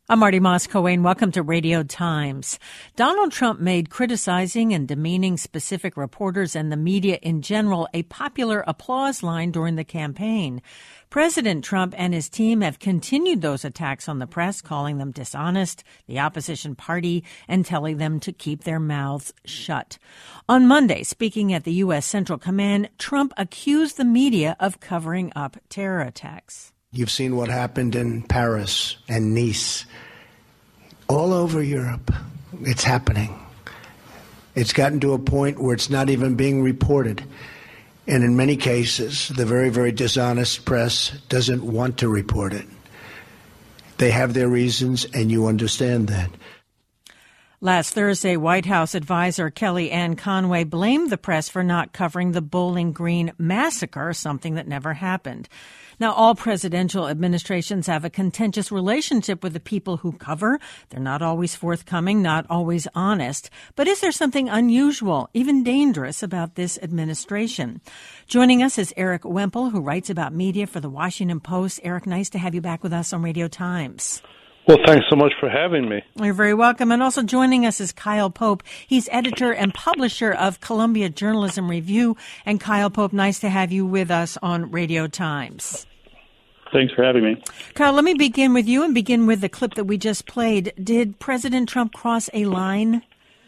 I'm Marty Moss-Coane. Welcome to Radio Times. Donald Trump made criticizing and demeaning specific reporters and the media in general a popular applause line during the campaign. President Trump and his team have continued those attacks on the press, calling them dishonest, the opposition party, and telling them to keep their mouths shut. On Monday, speaking at the U.S. Central Command, Trump accused the media of covering up terror attacks. You've seen what happened in Paris and Nice. All over Europe, it's happening. It's gotten to a point where it's not even being reported. And in many cases, the very, very dishonest press doesn't want to report it. They have their reasons, and you understand that. Last Thursday, White House advisor Kellyanne Conway blamed the press for not covering the Bowling Green massacre, something that never happened. Now, all presidential administrations have a contentious relationship with the people who cover. They're not always forthcoming, not always honest. But is there something unusual, even dangerous, about this administration? Joining us is Erik Wemple, who writes about media for The Washington Post. Erik, nice to have you back with us on Radio Times. Well, thanks so much for having me. You're very welcome. And also joining us is Kyle Pope. He's editor and publisher of Columbia Journalism Review. And Kyle Pope, nice to have you with us on Radio Times. Thanks for having me. Kyle, let me begin with you and begin with the clip that we just played. Did President Trump cross a line?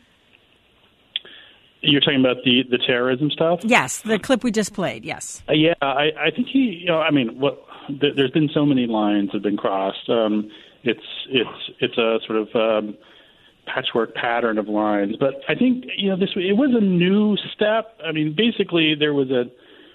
You're talking about the terrorism stuff? Yes, the clip we just played, yes. I think there's been so many lines have been crossed. It's a sort of patchwork pattern of lines. But I think, it was a new step. I mean, basically there was a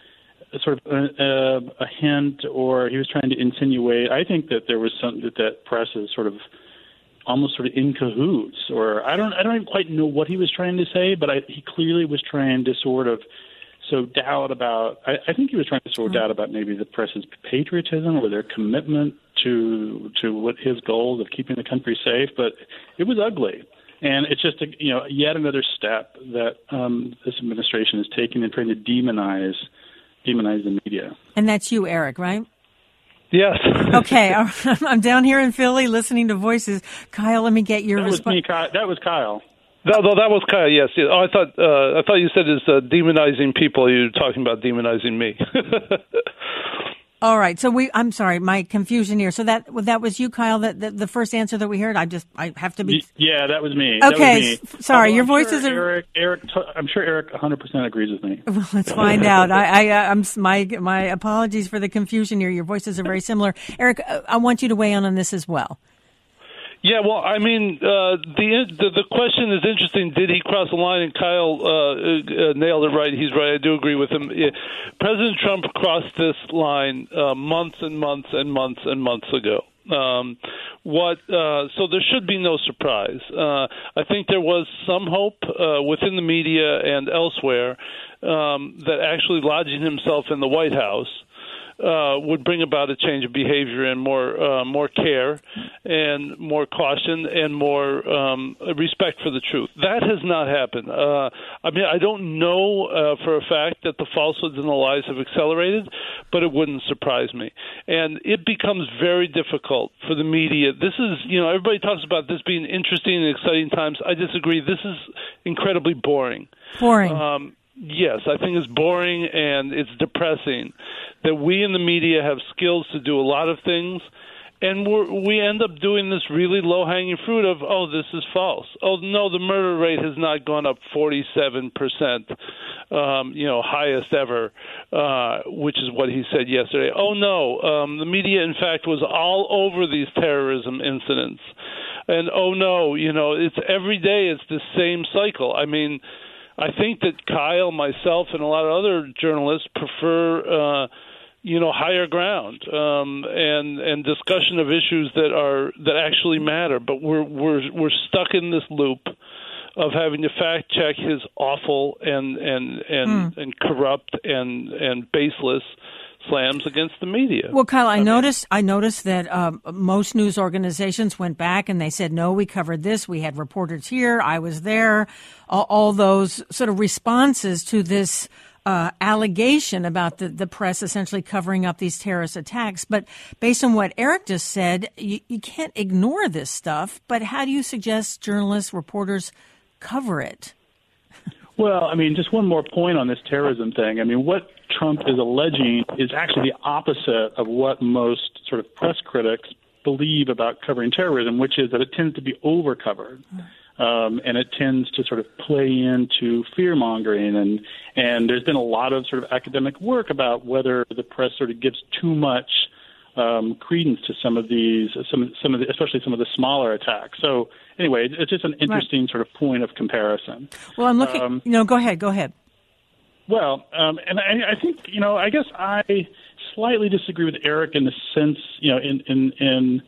hint, or he was trying to insinuate. I think that there was something that press is almost in cahoots, or I don't even quite know what he was trying to say, but he clearly was trying to sow doubt about. I think he was trying to sow doubt about maybe the press's patriotism or their commitment to what his goals of keeping the country safe. But it was ugly. And it's just yet another step that this administration is taking in trying to demonize the media. And that's you, Erik, right? Yes. Okay. I'm down here in Philly listening to voices. Kyle, let me get your response. That was Kyle. No, that was Kyle, yes. Oh, I thought you said it's demonizing people. You're talking about demonizing me. All right. So I'm sorry, my confusion here. So that was you, Kyle, the first answer that we heard? I have to be. Yeah, that was me. Okay. Sorry, although your voices are. I'm sure Erik 100% agrees with me. Well, let's find out. I'm my apologies for the confusion here. Your voices are very similar. Erik, I want you to weigh in on this as well. Yeah, well, I mean, the question is interesting. Did he cross the line? And Kyle nailed it right. He's right. I do agree with him. President Trump crossed this line months and months and months and months ago. So there should be no surprise. I think there was some hope within the media and elsewhere that actually lodging himself in the White House would bring about a change of behavior and more care and more caution and more respect for the truth. That has not happened. I don't know for a fact that the falsehoods and the lies have accelerated, but it wouldn't surprise me. And it becomes very difficult for the media. This is, everybody talks about this being interesting and exciting times. I disagree. This is incredibly boring. Boring. Yes, I think it's boring and it's depressing that we in the media have skills to do a lot of things, and we end up doing this really low-hanging fruit of, oh, this is false. Oh, no, the murder rate has not gone up 47%, highest ever, which is what he said yesterday. Oh, no, the media, in fact, was all over these terrorism incidents. And, oh, no, it's every day it's the same cycle. I mean, I think that Kyle, myself, and a lot of other journalists prefer, higher ground and discussion of issues that actually matter. But we're stuck in this loop of having to fact check his awful and corrupt and baseless slams against the media. Well, Kyle, I noticed that most news organizations went back and they said, no, we covered this. We had reporters here. I was there. All those sort of responses to this allegation about the press essentially covering up these terrorist attacks. But based on what Eric just said, you can't ignore this stuff. But how do you suggest journalists, reporters cover it? Well, I mean, just one more point on this terrorism thing. I mean, what Trump is alleging is actually the opposite of what most sort of press critics believe about covering terrorism, which is that it tends to be over-covered. And it tends to sort of play into fear-mongering. And there's been a lot of sort of academic work about whether the press sort of gives too much credence to some of these, especially some of the smaller attacks. So anyway, it's just an interesting sort of point of comparison. Well, I'm looking. Go ahead. Well, and I think I guess I slightly disagree with Eric in the sense, in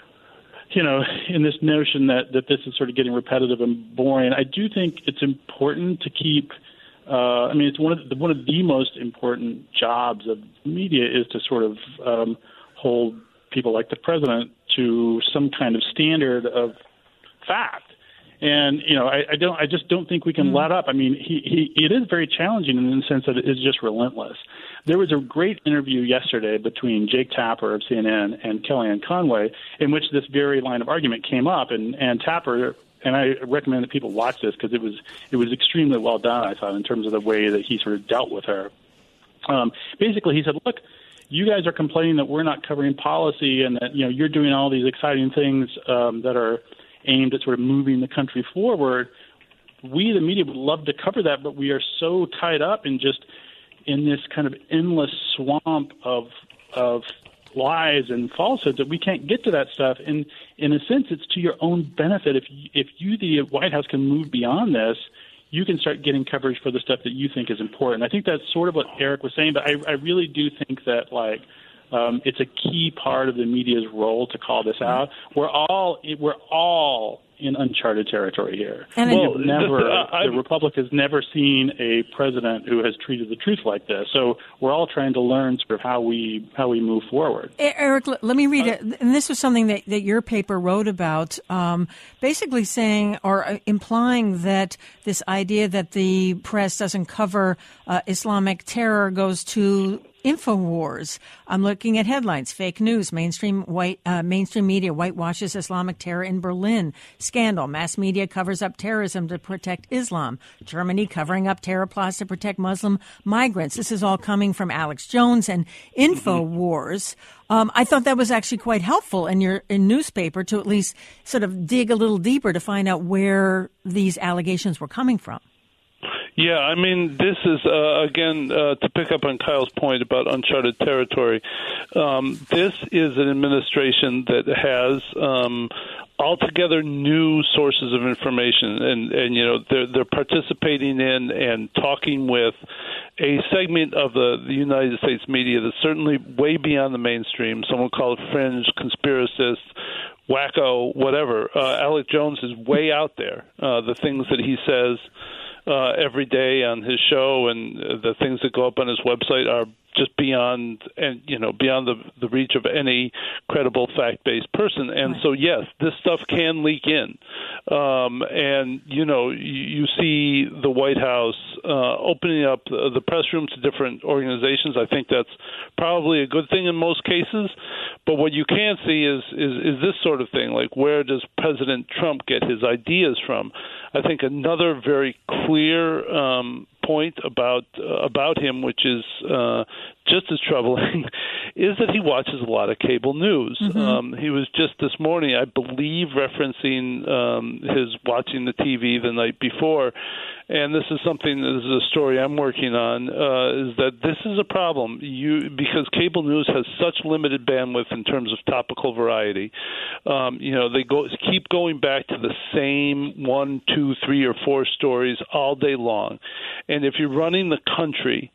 this notion that this is sort of getting repetitive and boring. I do think it's important to keep. It's one of the most important jobs of media is to sort of hold people like the president to some kind of standard of fact. And I just don't think we can let up. I mean, it is very challenging in the sense that it is just relentless. There was a great interview yesterday between Jake Tapper of CNN and Kellyanne Conway, in which this very line of argument came up. And Tapper, and I recommend that people watch this because it was extremely well done, I thought, in terms of the way that he sort of dealt with her. Basically, he said, "Look, you guys are complaining that we're not covering policy and that you're doing all these exciting things that are aimed at sort of moving the country forward. We, the media, would love to cover that, but we are so tied up in this kind of endless swamp of lies and falsehoods that we can't get to that stuff. And in a sense, it's to your own benefit. If you, the White House, can move beyond this, you can start getting coverage for the stuff that you think is important." I think that's sort of what Eric was saying, but I really do think that it's a key part of the media's role to call this out. We're all in uncharted territory here. And the Republic has never seen a president who has treated the truth like this. So we're all trying to learn sort of how we move forward. Eric, let me read it. And this was something that your paper wrote about, basically saying or implying that this idea that the press doesn't cover Islamic terror goes to InfoWars. I'm looking at headlines. Fake news. Mainstream media whitewashes Islamic terror in Berlin. Scandal. Mass media covers up terrorism to protect Islam. Germany covering up terror plots to protect Muslim migrants. This is all coming from Alex Jones and InfoWars. I thought that was actually quite helpful in your newspaper to at least sort of dig a little deeper to find out where these allegations were coming from. Yeah, I mean, this is, again, to pick up on Kyle's point about uncharted territory, this is an administration that has altogether new sources of information, and they're participating in and talking with a segment of the United States media that's certainly way beyond the mainstream. Some would call it fringe, conspiracist, wacko, whatever. Alex Jones is way out there. The things that he says every day on his show and the things that go up on his website are just beyond the reach of any credible fact-based person. And so, yes, this stuff can leak in. And, you see the White House opening up the press room to different organizations. I think that's probably a good thing in most cases. But what you can't see is this sort of thing, like where does President Trump get his ideas from? I think another very clear point about him, which is just as troubling, is that he watches a lot of cable news. Mm-hmm. He was just this morning, I believe, referencing his watching the TV the night before. And this is a story I'm working on, is that this is a problem because cable news has such limited bandwidth in terms of topical variety. They keep going back to the same 1, 2, 3, or 4 stories all day long. And if you're running the country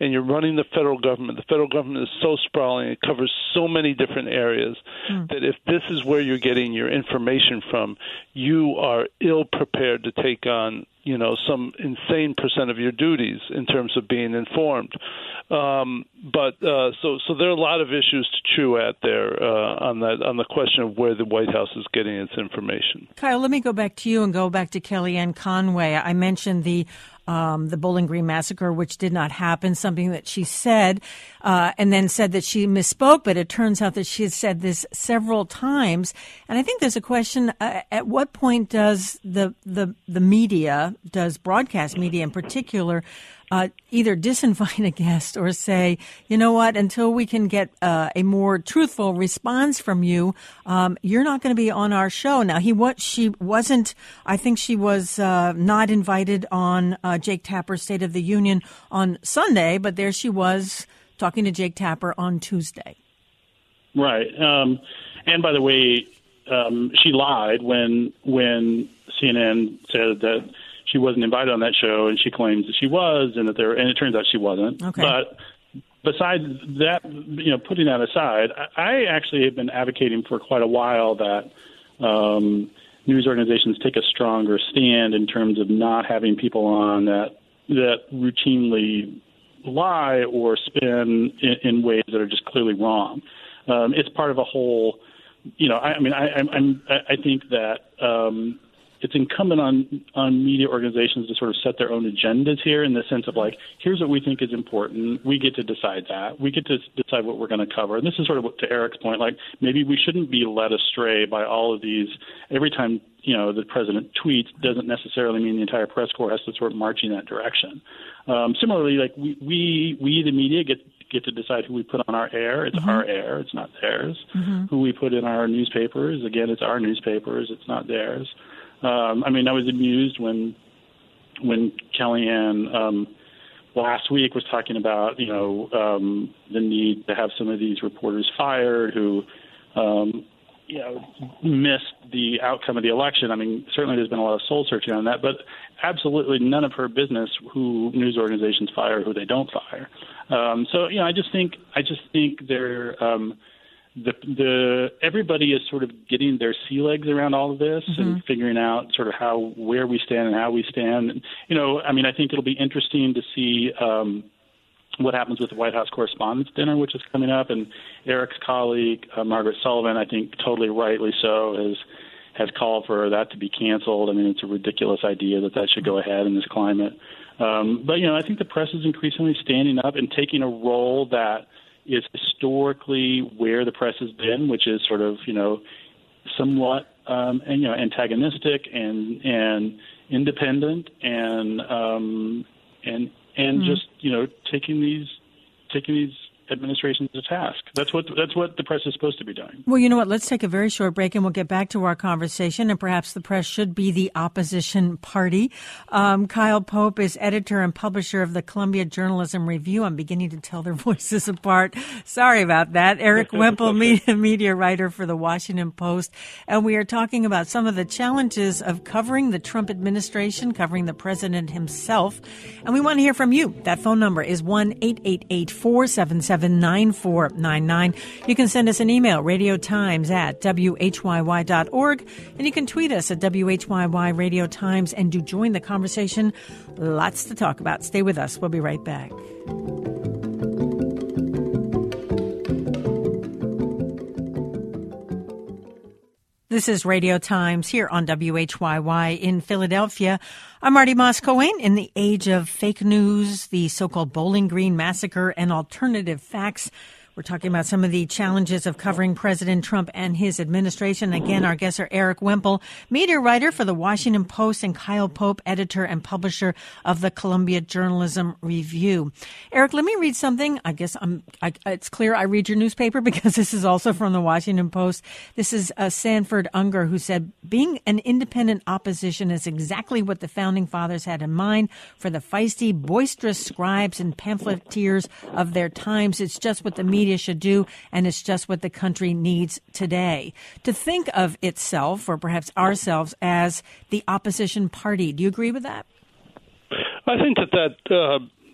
and you're running the federal government is so sprawling, it covers so many different areas that if this is where you're getting your information from, you are ill prepared to take on some insane percent of your duties in terms of being informed. But so there are a lot of issues to chew at there on the question of where the White House is getting its information. Kyle, let me go back to you and go back to Kellyanne Conway. I mentioned the Bowling Green massacre, which did not happen, something that she said, and then said that she misspoke, but it turns out that she had said this several times. And I think there's a question, at what point does the media, does broadcast media in particular, either disinvite a guest or say, you know what, until we can get a more truthful response from you, you're not going to be on our show. Now, she wasn't, I think she was not invited on Jake Tapper's State of the Union on Sunday, but there she was talking to Jake Tapper on Tuesday. Right. And by the way, she lied when CNN said that she wasn't invited on that show, and she claims that she was, and it turns out she wasn't. Okay. But besides that, putting that aside, I actually have been advocating for quite a while that news organizations take a stronger stand in terms of not having people on that routinely lie or spin in ways that are just clearly wrong. It's part of a whole. I think that. It's incumbent on media organizations to sort of set their own agendas here in the sense of like, here's what we think is important. We get to decide that. We get to decide what we're going to cover. And this is sort of to Eric's point, like maybe we shouldn't be led astray by all of these. Every time, the president tweets doesn't necessarily mean the entire press corps has to sort of march in that direction. Similarly, like we the media get to decide who we put on our air. It's our air. It's not theirs. Who we put in our newspapers. Again, it's our newspapers. It's not theirs. I was amused when Kellyanne last week was talking about, the need to have some of these reporters fired who, missed the outcome of the election. Certainly there's been a lot of soul searching on that, but absolutely none of her business who news organizations fire, who they don't fire. I just think they're, everybody is sort of getting their sea legs around all of this and figuring out sort of where we stand and how we stand. And, I think it'll be interesting to see what happens with the White House Correspondents' Dinner, which is coming up. And Eric's colleague, Margaret Sullivan, I think totally rightly so, has called for that to be canceled. It's a ridiculous idea that should go ahead in this climate. But I think the press is increasingly standing up and taking a role that is historically where the press has been, which is sort of, somewhat, antagonistic and independent and just, taking these administrations to task. That's what the press is supposed to be doing. Well, you know what? Let's take a very short break and we'll get back to our conversation. And perhaps the press should be the opposition party. Kyle Pope is editor and publisher of the Columbia Journalism Review. I'm beginning to tell their voices apart. Sorry about that. Eric Wemple, media writer for the Washington Post. And we are talking about some of the challenges of covering the Trump administration, covering the president himself. And we want to hear from you. That phone number is 1-888-477-9499. You can send us an email, radiotimes@whyy.org, and you can tweet us at WHYY Radio Times, and do join the conversation. Lots to talk about. Stay with us. We'll be right back. This is Radio Times here on WHYY in Philadelphia. I'm Marty Moss-Cohen. In the age of fake news, the so-called Bowling Green massacre, and alternative facts, we're talking about some of the challenges of covering President Trump and his administration. Again, our guests are Eric Wemple, media writer for the Washington Post, and Kyle Pope, editor and publisher of the Columbia Journalism Review. Eric, let me read something. I guess it's clear I read your newspaper because this is also from the Washington Post. This is Sanford Unger, who said, being an independent opposition is exactly what the founding fathers had in mind for the feisty, boisterous scribes and pamphleteers of their times. It's just what the media should do, and it's just what the country needs today. To think of itself, or perhaps ourselves, as the opposition party. Do you agree with that? I think that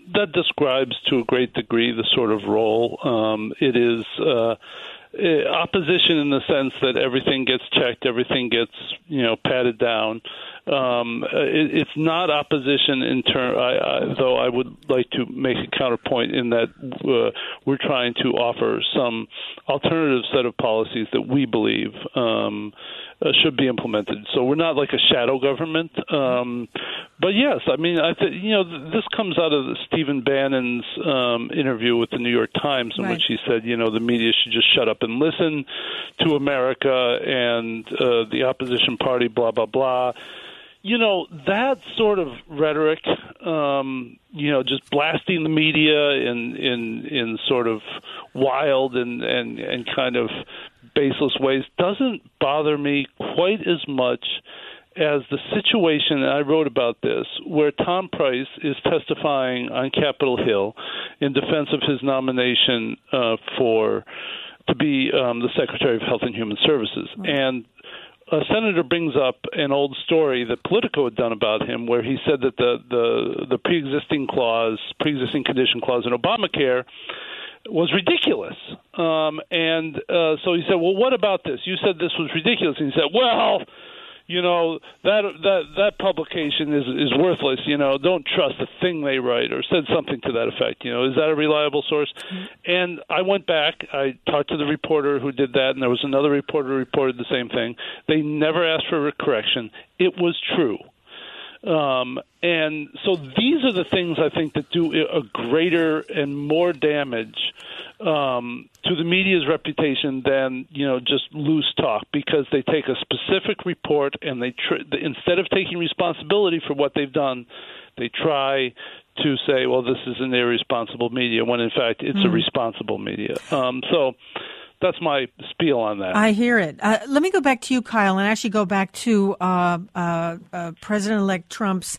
that describes to a great degree the sort of role. It is opposition in the sense that everything gets checked, everything gets patted down. It's not opposition in turn. Though I would like to make a counterpoint in that we're trying to offer some alternative set of policies that we believe should be implemented. So we're not like a shadow government. But yes, I mean, this comes out of Stephen Bannon's interview with the New York Times, in which he said, the media should just shut up and listen to America and the opposition party, blah, blah, blah. That sort of rhetoric, just blasting the media in sort of wild and kind of baseless ways doesn't bother me quite as much as the situation, and I wrote about this, where Tom Price is testifying on Capitol Hill in defense of his nomination to be the Secretary of Health and Human Services. And a senator brings up an old story that Politico had done about him, where he said that the pre-existing condition clause in Obamacare was ridiculous. So he said, well, what about this? You said this was ridiculous. And he said, well, that publication is worthless. Don't trust a thing they write, or said something to that effect. Is that a reliable source? And I went back. I talked to the reporter who did that, and there was another reporter who reported the same thing. They never asked for a correction. It was true. And so these are the things I think that do a greater and more damage to the media's reputation than just loose talk, because they take a specific report and they instead of taking responsibility for what they've done, they try to say, well, this is an irresponsible media, when in fact it's a responsible media. So that's my spiel on that. I hear it. Let me go back to you, Kyle, and actually go back to President-elect Trump's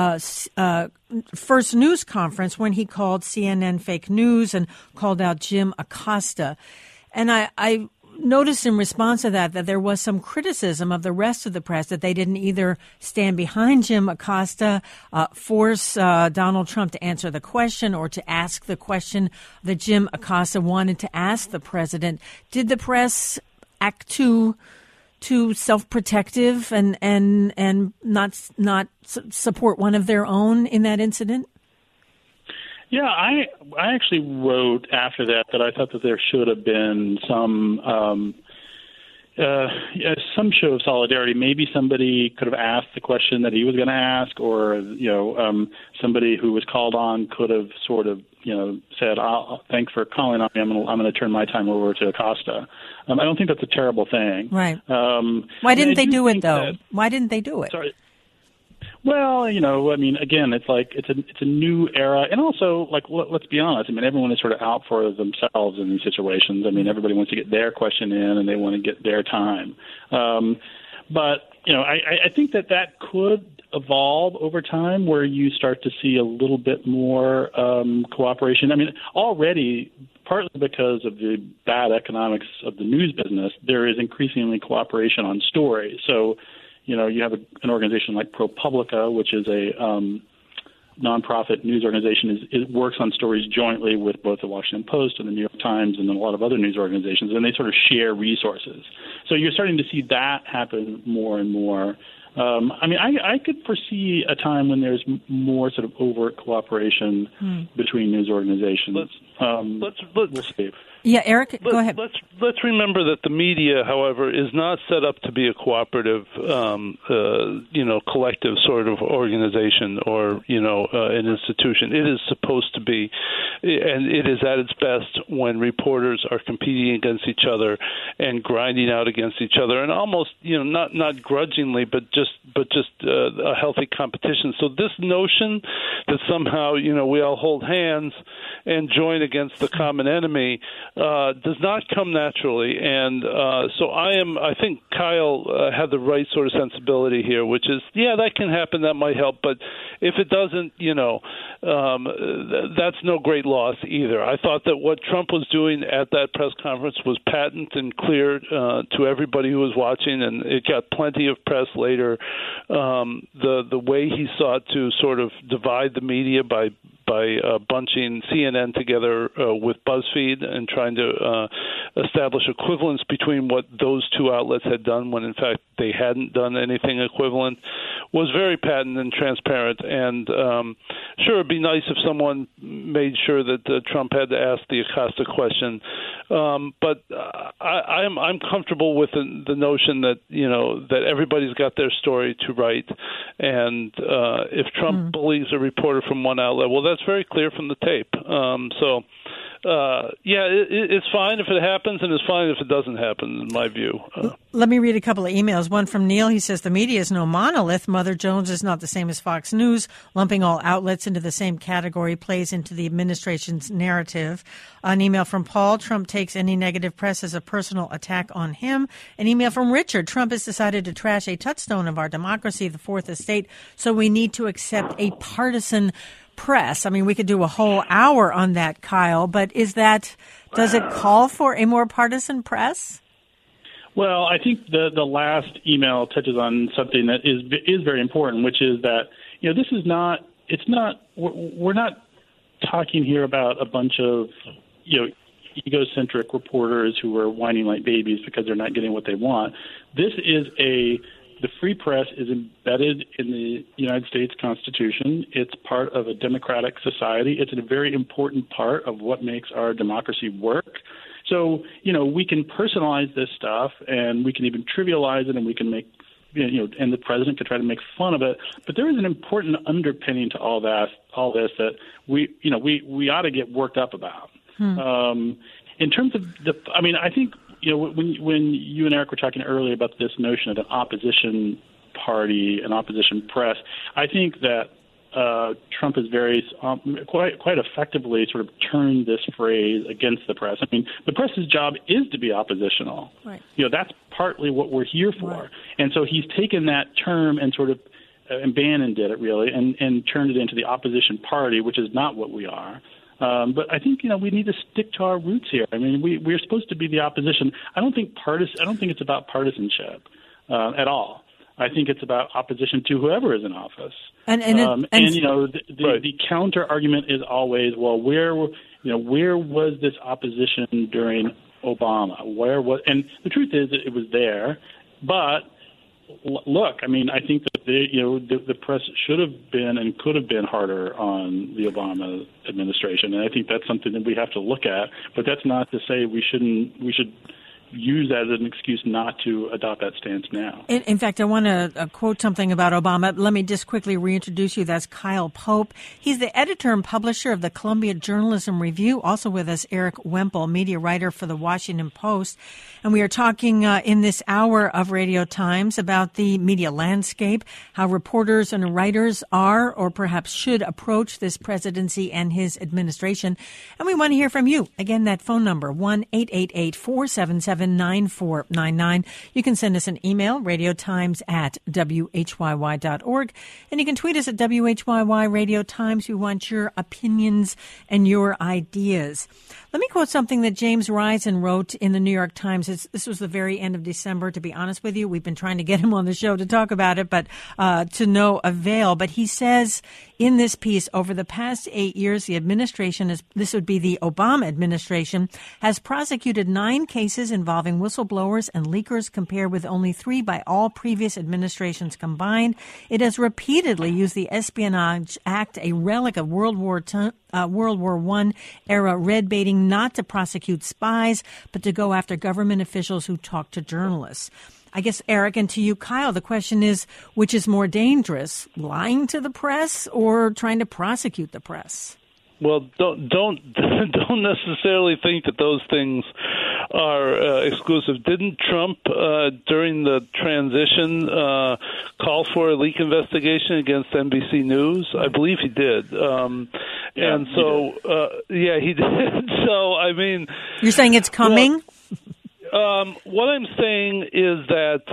first news conference when he called CNN fake news and called out Jim Acosta. And I noticed in response to that there was some criticism of the rest of the press that they didn't either stand behind Jim Acosta, force Donald Trump to answer the question, or to ask the question that Jim Acosta wanted to ask the president. Did the press act too self-protective and not support one of their own in that incident? Yeah, I actually wrote after that I thought that there should have been some show of solidarity. Maybe somebody could have asked the question that he was going to ask, or somebody who was called on could have sort of said, "Thanks for calling on me. I'm going to turn my time over to Acosta." I don't think that's a terrible thing. Right. Why didn't they do it though? Why didn't they do it? Sorry. Well, again, it's like it's a new era, and also, like, let's be honest. Everyone is sort of out for themselves in these situations. Everybody wants to get their question in, and they want to get their time. But I think that could evolve over time, where you start to see a little bit more cooperation. Already, partly because of the bad economics of the news business, there is increasingly cooperation on stories. So, you have an organization like ProPublica, which is a nonprofit news organization. It works on stories jointly with both the Washington Post and the New York Times and then a lot of other news organizations, and they sort of share resources. So you're starting to see that happen more and more. I could foresee a time when there's more sort of overt cooperation between news organizations. We'll see. Yeah, Eric, go ahead. Let's remember that the media, however, is not set up to be a cooperative, collective sort of organization or, an institution. It is supposed to be, and it is at its best when reporters are competing against each other and grinding out against each other, and almost, not grudgingly, but just a healthy competition. So this notion that somehow, we all hold hands and join against the common enemy does not come naturally. And so I think Kyle had the right sort of sensibility here, which is, that can happen, that might help. But if it doesn't, that's no great loss either. I thought that what Trump was doing at that press conference was patent and clear to everybody who was watching, and it got plenty of press later. The way he sought to sort of divide the media by by bunching CNN together with BuzzFeed and trying to establish equivalence between what those two outlets had done when, in fact, they hadn't done anything equivalent, was very patent and transparent. And sure, it'd be nice if someone made sure that Trump had to ask the Acosta question. But I'm comfortable with the notion that, that everybody's got their story to write. And if Trump believes a reporter from one outlet, well, that's very clear from the tape. It's fine if it happens, and it's fine if it doesn't happen, in my view. Let me read a couple of emails. One from Neil. He says, the media is no monolith. Mother Jones is not the same as Fox News. Lumping all outlets into the same category plays into the administration's narrative. An email from Paul. Trump takes any negative press as a personal attack on him. An email from Richard. Trump has decided to trash a touchstone of our democracy, the Fourth Estate, so we need to accept a partisan press. I mean, we could do a whole hour on that, Kyle, but does it call for a more partisan press? Well, I think the last email touches on something that is very important, which is that, we're not talking here about a bunch of, egocentric reporters who are whining like babies because they're not getting what they want. The free press is embedded in the United States Constitution. It's part of a democratic society. It's a very important part of what makes our democracy work. So, we can personalize this stuff, and we can even trivialize it, and we can make, and the president could try to make fun of it. But there is an important underpinning to all this that we ought to get worked up about. In terms of I think, when you and Eric were talking earlier about this notion of an opposition party, an opposition press, I think that Trump has very quite effectively sort of turned this phrase against the press. I mean, the press's job is to be oppositional. Right. That's partly what we're here for. Right. And so he's taken that term and sort of, and Bannon did it really, and turned it into the opposition party, which is not what we are. But I think, we need to stick to our roots here. I mean, we're supposed to be the opposition. I don't think it's about partisanship at all. I think it's about opposition to whoever is in office. The counter argument is always, well, where was this opposition during Obama? And the truth is that it was there, but look, I mean, I think that the press should have been and could have been harder on the Obama administration, and I think that's something that we have to look at. But that's not to say we should use that as an excuse not to adopt that stance now. In fact, I want to quote something about Obama. Let me just quickly reintroduce you. That's Kyle Pope. He's the editor and publisher of the Columbia Journalism Review. Also with us, Eric Wemple, media writer for the Washington Post. And we are talking in this hour of Radio Times about the media landscape, how reporters and writers are or perhaps should approach this presidency and his administration. And we want to hear from you. Again, that phone number, 1-888-477-9499. You can send us an email, radiotimes@whyy.org, and you can tweet us at WHYY Radio Times. We want your opinions and your ideas. Let me quote something that James Risen wrote in the New York Times. This was the very end of December, to be honest with you. We've been trying to get him on the show to talk about it, but to no avail. But he says in this piece, over the past 8 years, the administration, this would be the Obama administration, has prosecuted 9 cases involving whistleblowers and leakers, compared with only 3 by all previous administrations combined. It has repeatedly used the Espionage Act, a relic of World War I era red baiting, not to prosecute spies, but to go after government officials who talk to journalists. I guess, Eric, and to you, Kyle, the question is, which is more dangerous, lying to the press or trying to prosecute the press? Well, don't necessarily think that those things are exclusive. Didn't Trump, during the transition, call for a leak investigation against NBC News? I believe he did. He did. So, I mean... You're saying it's coming? Well, what I'm saying is that,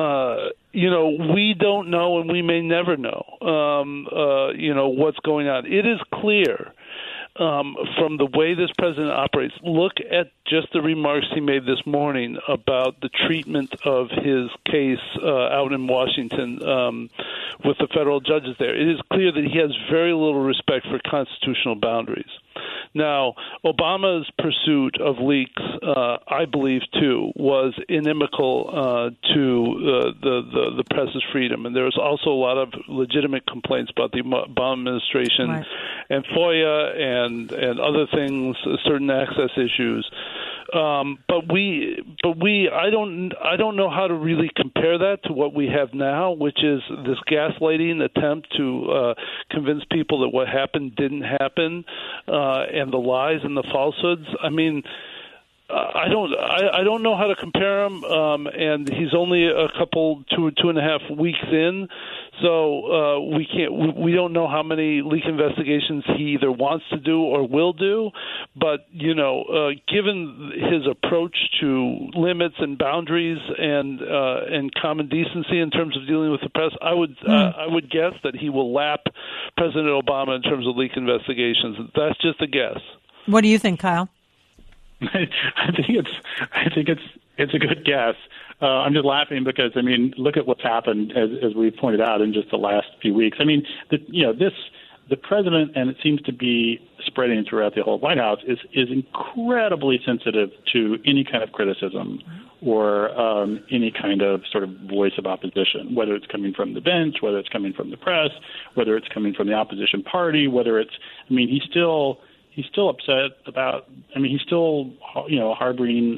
we don't know and we may never know, what's going on. It is clear from the way this president operates. Look at just the remarks he made this morning about the treatment of his case out in Washington with the federal judges there. It is clear that he has very little respect for constitutional boundaries. Now, Obama's pursuit of leaks, I believe, too, was inimical to the press's freedom. And there was also a lot of legitimate complaints about the Obama administration right. and FOIA and other things, certain access issues. But I don't know how to really compare that to what we have now, which is this gaslighting attempt to convince people that what happened didn't happen, and the lies and the falsehoods. I mean, I don't know how to compare him, and he's only a couple, 2.5 weeks in, so we don't know how many leak investigations he either wants to do or will do. But given his approach to limits and boundaries and common decency in terms of dealing with the press, I would guess that he will lap President Obama in terms of leak investigations. That's just a guess. What do you think, Kyle? I think it's a good guess. I'm just laughing because, I mean, look at what's happened as we pointed out in just the last few weeks. I mean, the president, and it seems to be spreading throughout the whole White House, is incredibly sensitive to any kind of criticism or any kind of sort of voice of opposition, whether it's coming from the bench, whether it's coming from the press, whether it's coming from the opposition party, whether it's, I mean, he's still upset about, I mean, he's still, harboring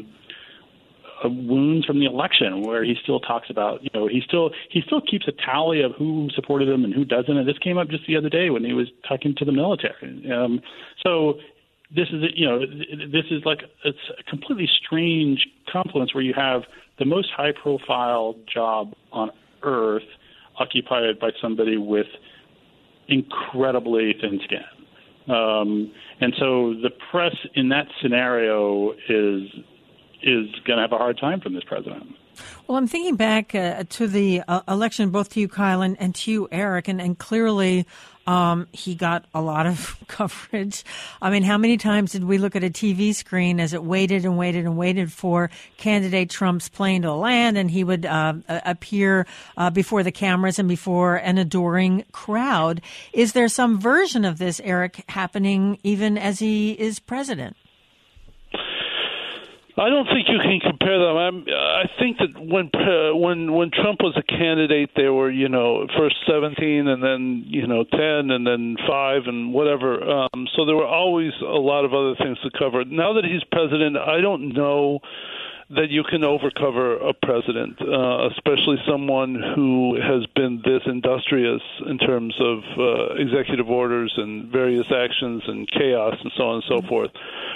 wounds from the election where he still talks about, he still keeps a tally of who supported him and who doesn't. And this came up just the other day when he was talking to the military. So this is like, it's a completely strange confluence where you have the most high profile job on earth occupied by somebody with incredibly thin skin. And so the press in that scenario is going to have a hard time from this president. Well, I'm thinking back to the election, both to you, Kyle, and to you, Eric, and clearly he got a lot of coverage. I mean, how many times did we look at a TV screen as it waited and waited and waited for candidate Trump's plane to land, and he would appear before the cameras and before an adoring crowd? Is there some version of this, Eric, happening even as he is president? I don't think you can compare them. I think that when Trump was a candidate, they were first 17 and then 10 and then 5 and whatever. So there were always a lot of other things to cover. Now that he's president, I don't know that you can overcover a president, especially someone who has been this industrious in terms of executive orders and various actions and chaos and so on and so forth.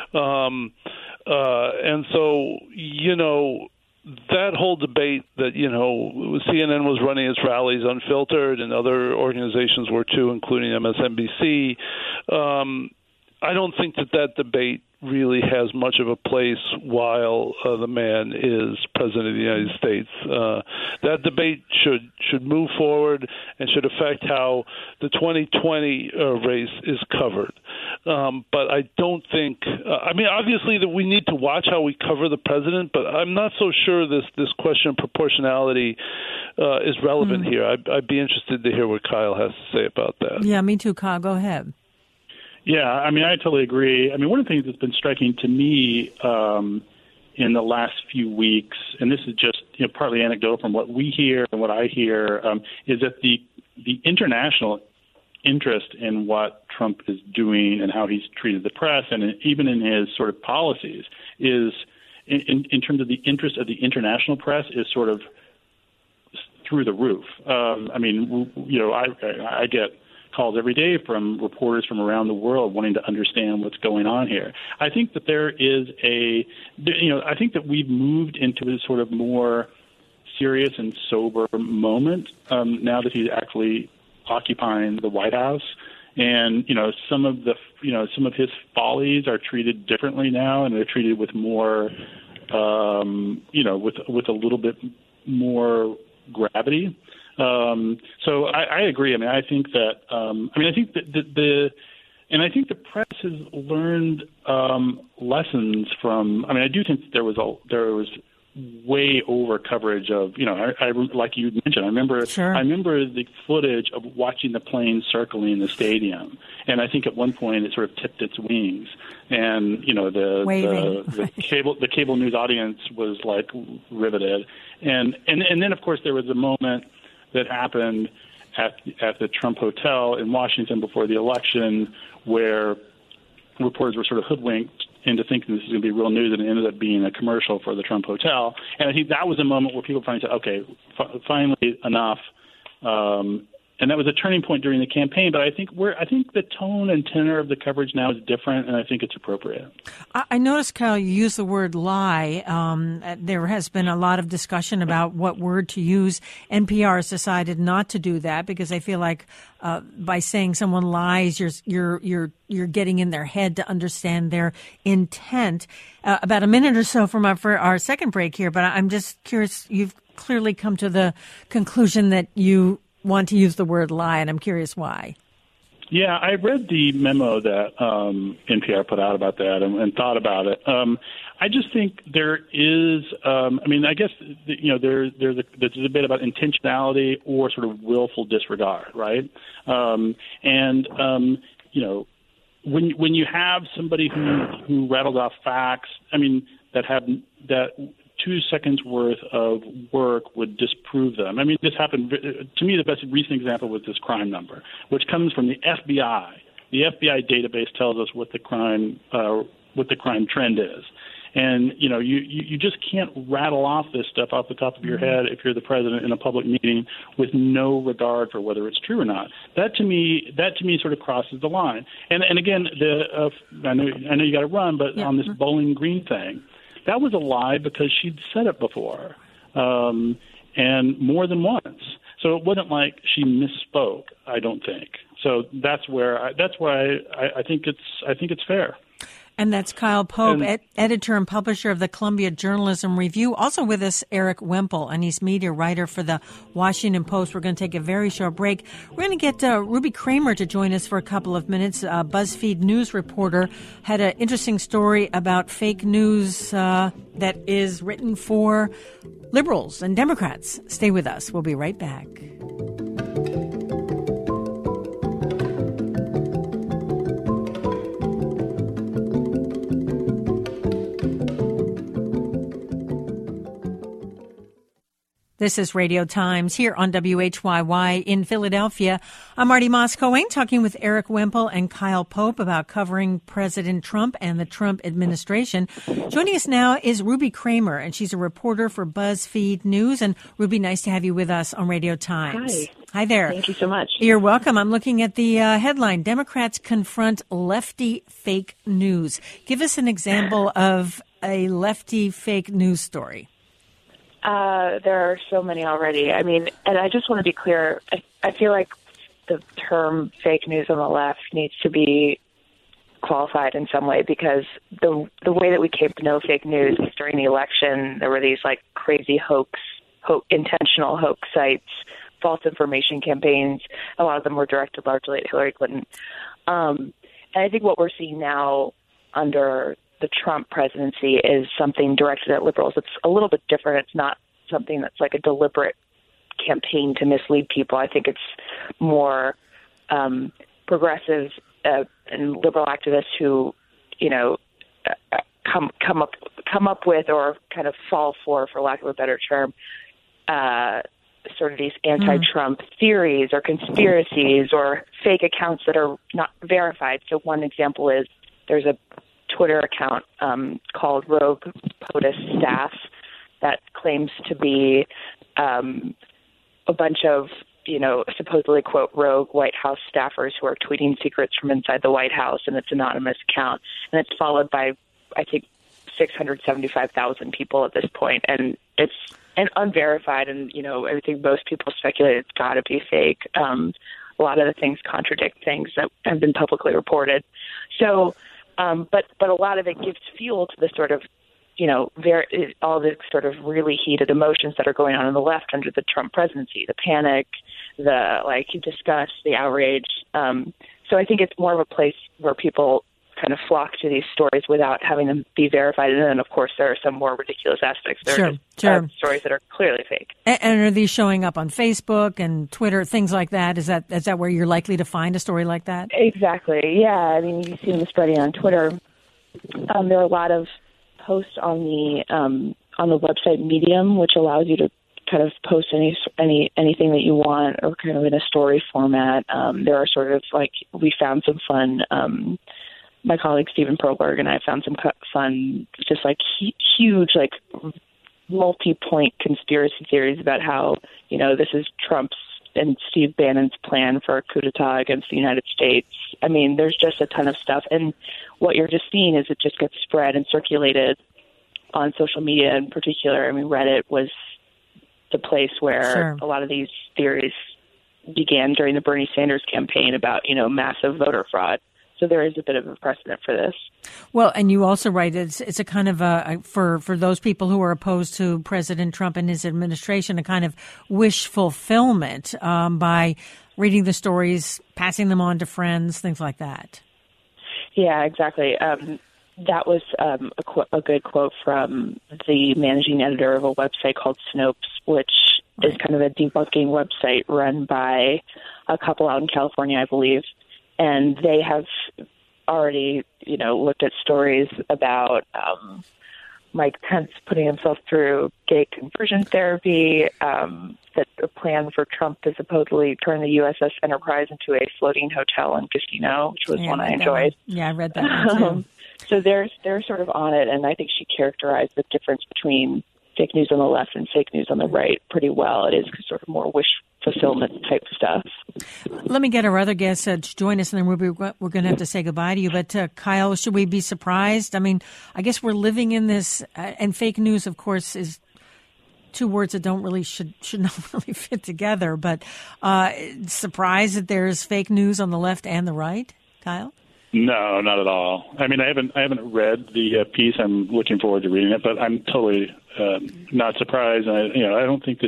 And so, that whole debate that, CNN was running its rallies unfiltered and other organizations were too, including MSNBC. I don't think that debate really has much of a place while the man is president of the United States. That debate should move forward and should affect how the 2020 race is covered. But I don't think obviously that we need to watch how we cover the president, but I'm not so sure this question of proportionality is relevant here. I'd be interested to hear what Kyle has to say about that. Yeah, me too, Kyle. Go ahead. Yeah, I mean, I totally agree. I mean, one of the things that's been striking to me in the last few weeks, and this is just partly anecdotal from what we hear and what I hear, is that the international interest in what Trump is doing and how he's treated the press, and even in his sort of policies, is in terms of the interest of the international press, is sort of through the roof. I mean, I get calls every day from reporters from around the world wanting to understand what's going on here. I think that there is I think that we've moved into a sort of more serious and sober moment now that he's actually occupying the White House. And, some of his follies are treated differently now, and they're treated with more, with a little bit more gravity. So I agree. I mean, I think that I think the press has learned lessons from. I mean, I do think that there was way over coverage of, I like you mentioned, I remember the footage of watching the plane circling the stadium, and I think at one point it sort of tipped its wings, and the cable news audience was like riveted, and then of course there was a moment that happened at the Trump Hotel in Washington before the election where reporters were sort of hoodwinked into thinking this is going to be real news, and it ended up being a commercial for the Trump Hotel. And I think that was a moment where people finally said, okay, finally enough. And that was a turning point during the campaign. But I think the tone and tenor of the coverage now is different, and I think it's appropriate. I noticed, Kyle, you use the word lie. There has been a lot of discussion about what word to use. NPR has decided not to do that because I feel like by saying someone lies, you're getting in their head to understand their intent. About a minute or so from our second break here, but I'm just curious. You've clearly come to the conclusion that you want to use the word lie, and I'm curious why. Yeah, I read the memo that NPR put out about that and thought about it. I just think there is, I guess, there's a debate about intentionality or sort of willful disregard, right? When you have somebody who rattled off facts, that 2 seconds worth of work would disprove them. I mean, this happened. To me, the best recent example was this crime number, which comes from the FBI. The FBI database tells us what the crime trend is, and you just can't rattle off this stuff off the top of your head if you're the president in a public meeting with no regard for whether it's true or not. That to me sort of crosses the line. And again, I know you got to run, but on this Bowling Green thing. That was a lie because she'd said it before, and more than once. So it wasn't like she misspoke, I don't think. So that's why I think it's fair. And that's Kyle Pope, editor and publisher of the Columbia Journalism Review. Also with us, Eric Wemple, an East media writer for the Washington Post. We're going to take a very short break. We're going to get Ruby Kramer to join us for a couple of minutes. BuzzFeed news reporter had an interesting story about fake news that is written for liberals and Democrats. Stay with us. We'll be right back. This is Radio Times here on WHYY in Philadelphia. I'm Marty Moss-Cohen talking with Eric Wemple and Kyle Pope about covering President Trump and the Trump administration. Joining us now is Ruby Kramer, and she's a reporter for BuzzFeed News. And Ruby, nice to have you with us on Radio Times. Hi. Hi there. Thank you so much. You're welcome. I'm looking at the headline, Democrats confront lefty fake news. Give us an example of a lefty fake news story. There are so many already. I mean, and I just want to be clear. I feel like the term fake news on the left needs to be qualified in some way because the way that we came to know fake news was during the election. There were these like crazy intentional hoax sites, false information campaigns. A lot of them were directed largely at Hillary Clinton. And I think what we're seeing now under the Trump presidency is something directed at liberals. It's a little bit different. It's not something that's like a deliberate campaign to mislead people. I think it's more progressives and liberal activists who, come up with or kind of fall for lack of a better term, sort of these anti-Trump theories or conspiracies or fake accounts that are not verified. So one example is there's a Twitter account called Rogue POTUS Staff that claims to be a bunch of, supposedly, quote, rogue White House staffers who are tweeting secrets from inside the White House, and it's an anonymous account. And it's followed by, I think, 675,000 people at this point. And it's unverified, and, I think most people speculate it's got to be fake. A lot of the things contradict things that have been publicly reported. So, but a lot of it gives fuel to the sort of, all the sort of really heated emotions that are going on the left under the Trump presidency, the panic, the, like you discussed, the outrage. So I think it's more of a place where people kind of flock to these stories without having them be verified. And then, of course, there are some more ridiculous aspects. There are just, stories that are clearly fake. And are these showing up on Facebook and Twitter, things like that? Is that where you're likely to find a story like that? Exactly. Yeah. I mean, you see them spreading on Twitter. There are a lot of posts on the website Medium, which allows you to kind of post anything that you want, or kind of in a story format. There are sort of like, we found some fun. My colleague Stephen Perlberg and I found some fun, just like huge, like multi-point conspiracy theories about how, you know, this is Trump's and Steve Bannon's plan for a coup d'etat against the United States. I mean, there's just a ton of stuff. And what you're just seeing is it just gets spread and circulated on social media in particular. I mean, Reddit was the place where a lot of these theories began during the Bernie Sanders campaign about, you know, massive voter fraud. So there is a bit of a precedent for this. Well, and you also write it's a kind of for those people who are opposed to President Trump and his administration, a kind of wish fulfillment by reading the stories, passing them on to friends, things like that. Yeah, exactly. That was a good quote from the managing editor of a website called Snopes, which is kind of a debunking website run by a couple out in California, I believe. And they have already, you know, looked at stories about Mike Pence putting himself through gay conversion therapy, that a plan for Trump to supposedly turn the USS Enterprise into a floating hotel and casino, which was one I enjoyed. Yeah, I read that one too. So they're sort of on it, and I think she characterized the difference between fake news on the left and fake news on the right pretty well. It is sort of more wish fulfillment type stuff. Let me get our other guests to join us, and then we're going to have to say goodbye to you. But Kyle, should we be surprised? I mean, I guess we're living in this, and fake news, of course, is two words that don't really should not really fit together. But surprised that there's fake news on the left and the right, Kyle? No, not at all. I mean, I haven't read the piece. I'm looking forward to reading it, but I'm totally not surprised. I don't think this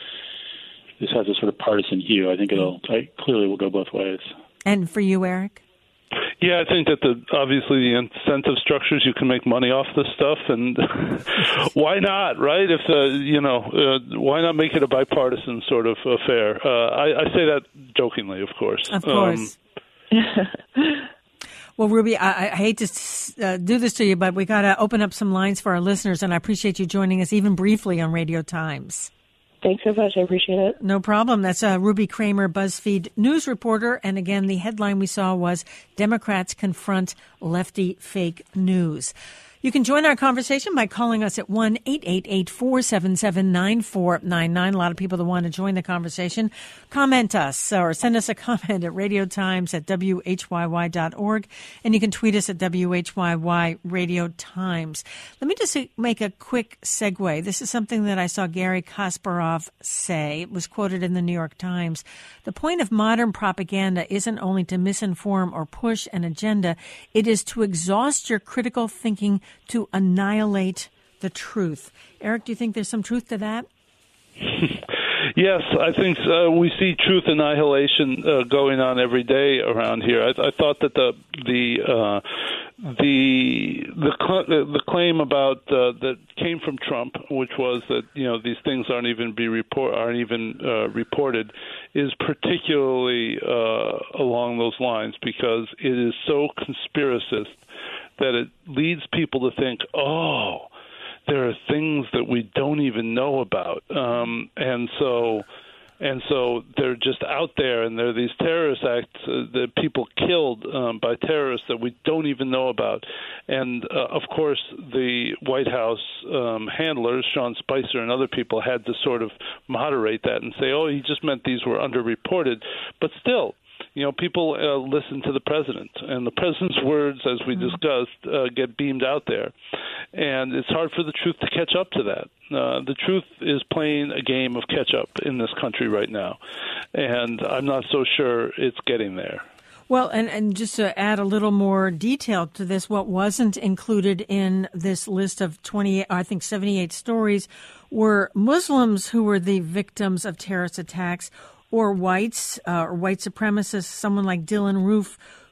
has a sort of partisan hue. I think it clearly will go both ways. And for you, Eric? Yeah, I think that obviously the incentive structures, you can make money off this stuff, and why not, right? If why not make it a bipartisan sort of affair? I say that jokingly, of course. Of course. Well, Ruby, I hate to do this to you, but we got to open up some lines for our listeners, and I appreciate you joining us even briefly on Radio Times. Thanks so much. I appreciate it. No problem. That's Ruby Kramer, BuzzFeed news reporter. And again, the headline we saw was Democrats confront lefty fake news. You can join our conversation by calling us at 1-888-477-9499. A lot of people that want to join the conversation. Comment us or send us a comment at radiotimes@whyy.org. And you can tweet us at WHYY Radio Times. Let me just make a quick segue. This is something that I saw Gary Kasparov say. It was quoted in the New York Times. The point of modern propaganda isn't only to misinform or push an agenda. It is to exhaust your critical thinking to annihilate the truth. Eric, do you think there's some truth to that? Yes, I think we see truth annihilation going on every day around here. I thought that the claim about that came from Trump, which was that these things aren't even reported, is particularly along those lines because it is so conspiracist that it leads people to think, oh, there are things that we don't even know about, and so they're just out there, and there are these terrorist acts that people killed by terrorists that we don't even know about, and of course the White House handlers, Sean Spicer and other people, had to sort of moderate that and say, oh, he just meant these were underreported, but still. People listen to the president, and the president's words, as we discussed, get beamed out there. And it's hard for the truth to catch up to that. The truth is playing a game of catch-up in this country right now, and I'm not so sure it's getting there. Well, and just to add a little more detail to this, what wasn't included in this list of 78 stories were Muslims who were the victims of terrorist attacks, or whites, or white supremacists, someone like Dylan Roof,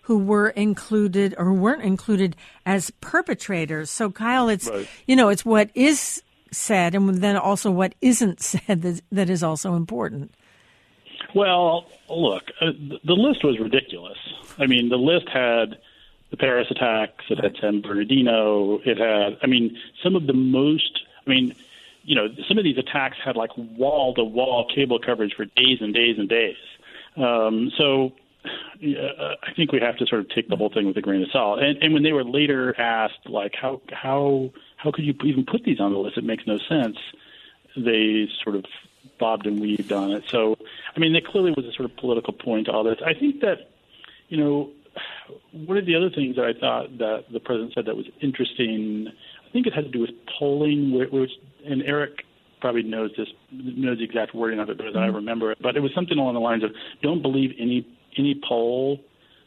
who were included or weren't included as perpetrators. So, Kyle, it's Right. It's what is said and then also what isn't said that is also important. Well, look, the list was ridiculous. I mean, the list had the Paris attacks, it had San Bernardino, it had, some of the most, some of these attacks had like wall-to-wall cable coverage for days and days and days. So I think we have to sort of take the whole thing with a grain of salt. And when they were later asked, like, how could you even put these on the list? It makes no sense. They sort of bobbed and weaved on it. So, there clearly was a sort of political point to all this. I think that, one of the other things that I thought that the president said that was interesting, I think it had to do with polling, which, and Eric probably knows the exact wording of it better than I remember it, but it was something along the lines of don't believe any poll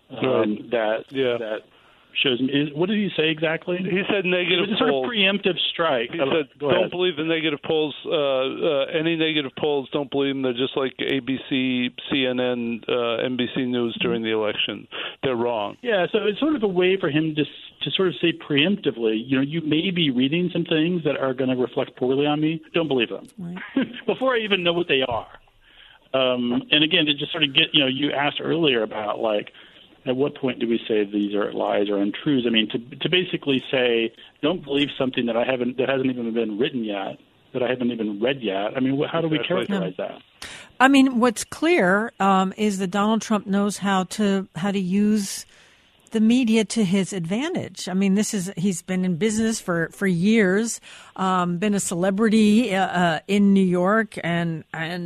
that shows me. What did he say exactly? He said negative polls. It was a polls. sort of preemptive strike. He said, don't believe the negative polls. Any negative polls, don't believe them. They're just like ABC, CNN, NBC News during the election. They're wrong. Yeah, so it's sort of a way for him to sort of say preemptively, you may be reading some things that are going to reflect poorly on me. Don't believe them. Right. Before I even know what they are. And again, to just sort of get, you asked earlier about, like, at what point do we say these are lies or untruths? To basically say, don't believe something that hasn't even been written yet, that I haven't even read yet. How do we characterize that? What's clear is that Donald Trump knows how to use the media to his advantage. He's been in business for years, been a celebrity in New York, and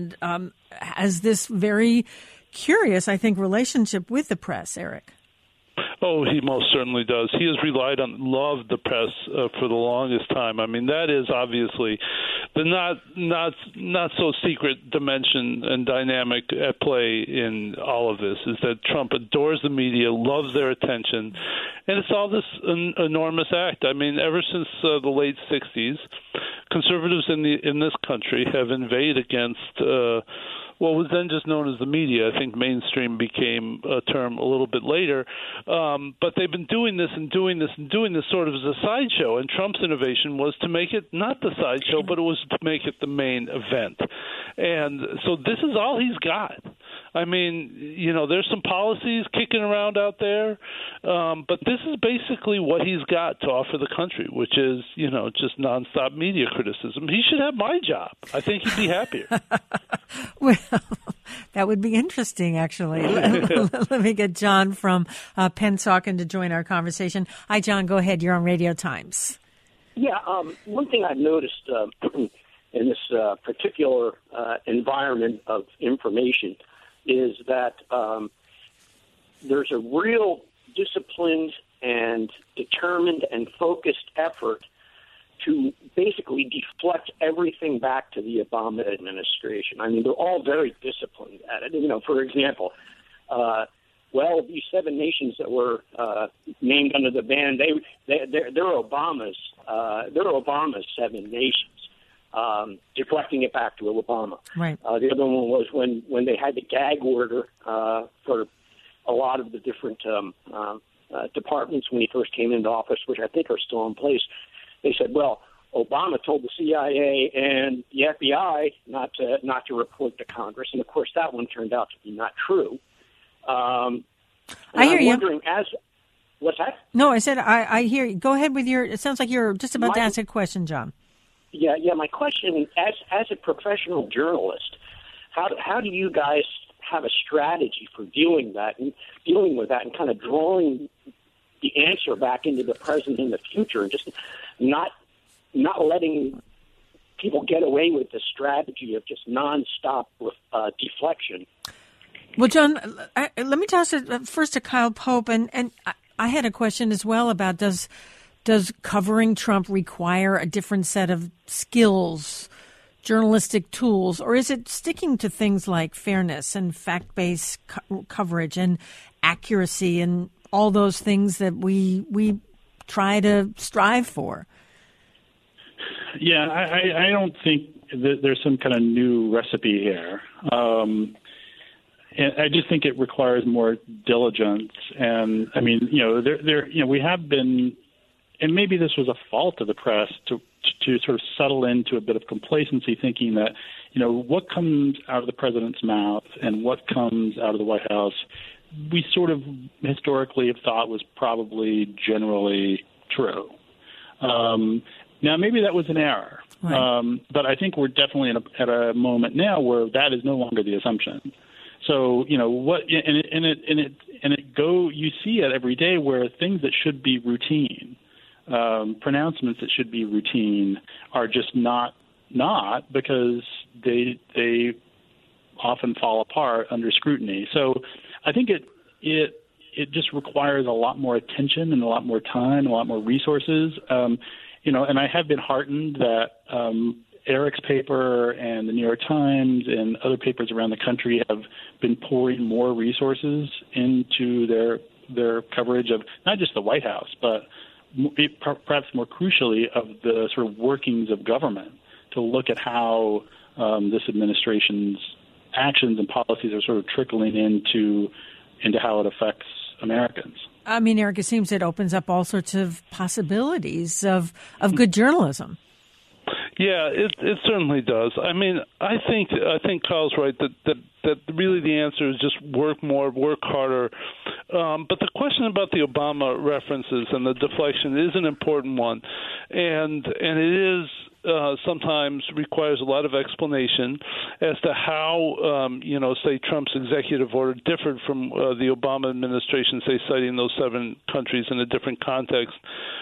has this very curious, I think, relationship with the press, Eric. Oh, he most certainly does. He has loved the press for the longest time. That is obviously the not so secret dimension and dynamic at play in all of this, is that Trump adores the media, loves their attention, and it's all this enormous act. Ever since the late 60s, conservatives in this country have inveighed against what was then just known as the media. I think mainstream became a term a little bit later. But they've been doing this sort of as a sideshow. And Trump's innovation was to make it not the sideshow, but it was to make it the main event. And so this is all he's got. There's some policies kicking around out there, but this is basically what he's got to offer the country, which is, just nonstop media criticism. He should have my job. I think he'd be happier. Well, that would be interesting, actually. Let me get John from Pennsauken to join our conversation. Hi, John. Go ahead. You're on Radio Times. Yeah. One thing I've noticed in this particular environment of information is that there's a real disciplined and determined and focused effort to basically deflect everything back to the Obama administration. They're all very disciplined at it. For example, these 7 nations that were named under the ban, they're Obama's 7 nations. Deflecting it back to Obama. Right. The other one was when they had the gag order for a lot of the different departments when he first came into office, which I think are still in place. They said, well, Obama told the CIA and the FBI not to report to Congress, and of course that one turned out to be not true. I hear you. What's that? No, I said I hear you. Go ahead with your. It sounds like you're just about to ask a question, John. Yeah. My question, as a professional journalist, how do you guys have a strategy for dealing with that and kind of drawing the answer back into the present and the future, and just not letting people get away with the strategy of just nonstop deflection? Well, John, let me toss it first to Kyle Pope, and I had a question as well about does covering Trump require a different set of skills, journalistic tools, or is it sticking to things like fairness and fact-based coverage and accuracy and all those things that we try to strive for? Yeah, I don't think that there's some kind of new recipe here. And I just think it requires more diligence. And I mean, we have been, and maybe this was a fault of the press to sort of settle into a bit of complacency, thinking that, what comes out of the president's mouth and what comes out of the White House, we sort of historically have thought was probably generally true. Now, maybe that was an error, right. But I think we're definitely at a moment now where that is no longer the assumption. So, you see it every day where things that should be routine, pronouncements that should be routine, are just not because they often fall apart under scrutiny. So, I think it just requires a lot more attention and a lot more time, a lot more resources. And I have been heartened that Eric's paper and the New York Times and other papers around the country have been pouring more resources into their coverage of not just the White House, but perhaps more crucially of the sort of workings of government, to look at how this administration's actions and policies are sort of trickling into how it affects Americans. I mean, Eric, it seems it opens up all sorts of possibilities of good journalism. Yeah, it certainly does. I mean, I think Kyle's right that really the answer is just work more, work harder. But the question about the Obama references and the deflection is an important one, and it is sometimes requires a lot of explanation as to how, say Trump's executive order differed from the Obama administration, say citing those 7 countries in a different context.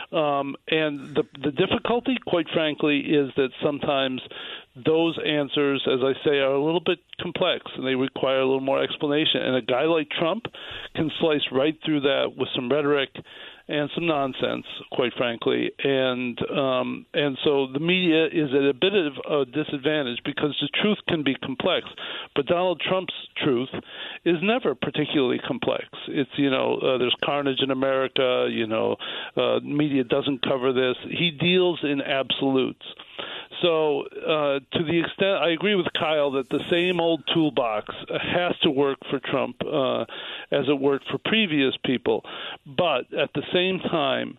And the difficulty, quite frankly, is that sometimes those answers, as I say, are a little bit complex and they require a little more explanation. And a guy like Trump can slice right through that with some rhetoric and some nonsense, quite frankly, and so the media is at a bit of a disadvantage because the truth can be complex, but Donald Trump's truth is never particularly complex. It's there's carnage in America. Media doesn't cover this. He deals in absolutes. So to the extent I agree with Kyle that the same old toolbox has to work for Trump as it worked for previous people, but at the same time,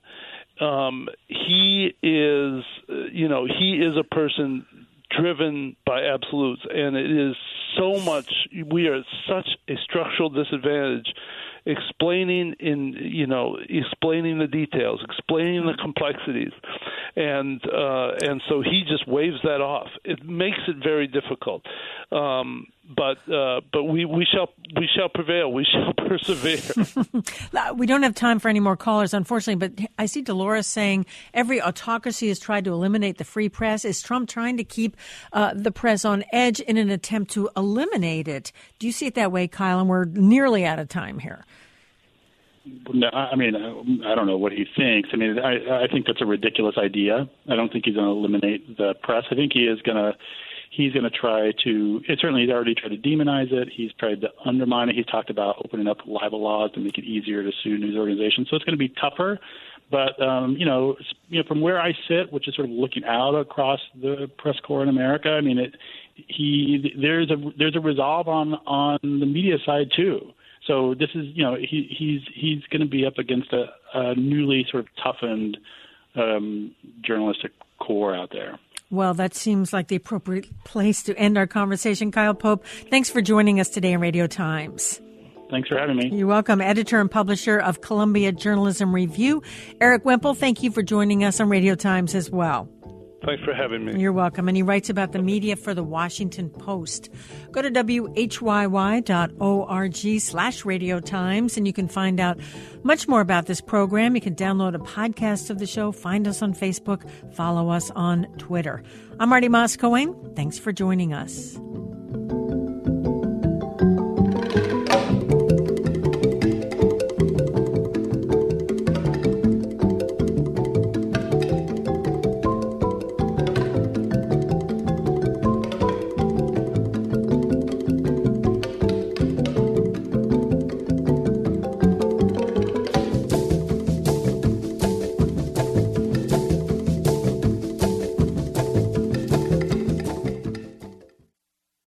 he is a person driven by absolutes, and it is so much. We are at such a structural disadvantage. Explaining the details, explaining the complexities, and so he just waves that off. It makes it very difficult, but we shall prevail. We shall persevere. We don't have time for any more callers, unfortunately. But I see Dolores saying every autocracy has tried to eliminate the free press. Is Trump trying to keep the press on edge in an attempt to eliminate it? Do you see it that way, Kyle? And we're nearly out of time here. No, I mean, I don't know what he thinks. I mean, I think that's a ridiculous idea. I don't think he's going to eliminate the press. I think he's going to try to. Certainly, he's already tried to demonize it. He's tried to undermine it. He's talked about opening up libel laws to make it easier to sue news organizations. So it's going to be tougher. But from where I sit, which is sort of looking out across the press corps in America, I mean, there's a resolve on the media side too. So this is, he's going to be up against a newly sort of toughened journalistic core out there. Well, that seems like the appropriate place to end our conversation. Kyle Pope, thanks for joining us today on Radio Times. Thanks for having me. You're welcome. Editor and publisher of Columbia Journalism Review, Eric Wemple, thank you for joining us on Radio Times as well. Thanks for having me. You're welcome. And he writes about the media for the Washington Post. Go to whyy.org/Radio Times, and you can find out much more about this program. You can download a podcast of the show, find us on Facebook, follow us on Twitter. I'm Marty Moss-Cohen. Thanks for joining us.